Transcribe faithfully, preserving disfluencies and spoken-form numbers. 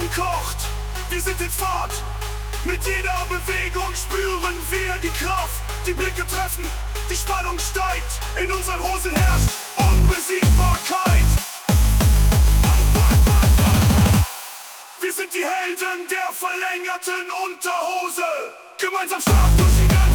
Blut kocht, wir sind in Fahrt. Mit jeder Bewegung spüren wir die Kraft. Die Blicke treffen, die Spannung steigt. In unseren Hosen herrscht Unbesiegbarkeit. Wir sind die Helden der verlängerten Unterhose. Gemeinsam stark durch die ganze